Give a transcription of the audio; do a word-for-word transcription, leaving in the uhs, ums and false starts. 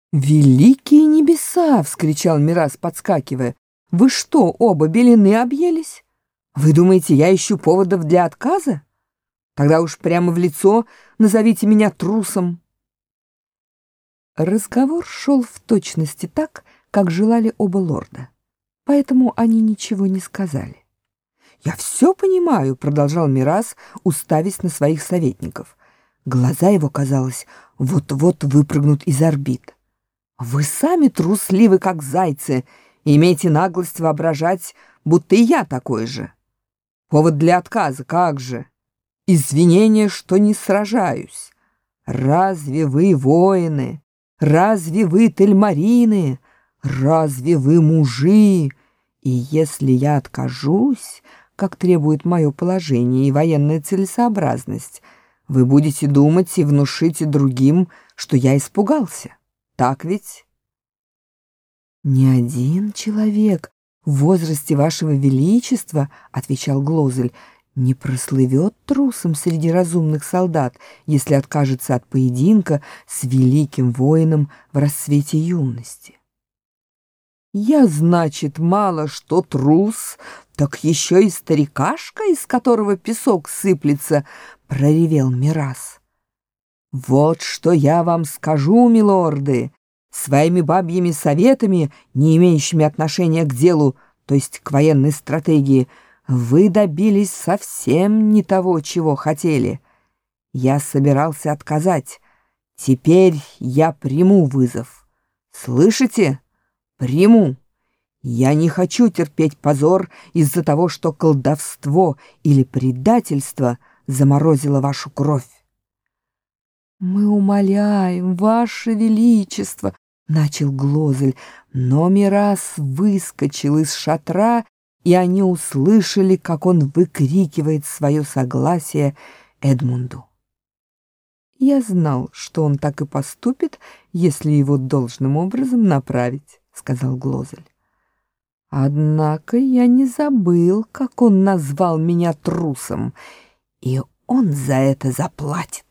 «Великие небеса!» — вскричал Мирас, подскакивая. «Вы что, оба белины объелись? Вы думаете, я ищу поводов для отказа? Тогда уж прямо в лицо назовите меня трусом». Разговор шел в точности так, как желали оба лорда, поэтому они ничего не сказали. «Я все понимаю», — продолжал Мирас, уставясь на своих советников. Глаза его, казалось, вот-вот выпрыгнут из орбит. «Вы сами трусливы, как зайцы, и имеете наглость воображать, будто и я такой же. Повод для отказа, как же? Извинение, что не сражаюсь. Разве вы воины? Разве вы тельмарины? Разве вы мужи? И если я откажусь, как требует мое положение и военная целесообразность, вы будете думать и внушите другим, что я испугался. Так ведь?» «Ни один человек в возрасте вашего величества, — отвечал Глозель, — не прослывет трусом среди разумных солдат, если откажется от поединка с великим воином в расцвете юности». «Я, значит, мало что трус, так еще и старикашка, из которого песок сыплется, — проревел Мирас. «Вот что я вам скажу, милорды, своими бабьими советами, не имеющими отношения к делу, то есть к военной стратегии, вы добились совсем не того, чего хотели. Я собирался отказать. Теперь я приму вызов. Слышите? Приму. Я не хочу терпеть позор из-за того, что колдовство или предательство заморозило вашу кровь». «Мы умоляем, ваше величество, — начал Глозель, но Мирас выскочил из шатра, и они услышали, как он выкрикивает свое согласие Эдмунду. «Я знал, что он так и поступит, если его должным образом направить, — сказал Глозель. Однако я не забыл, как он назвал меня трусом, и он за это заплатит».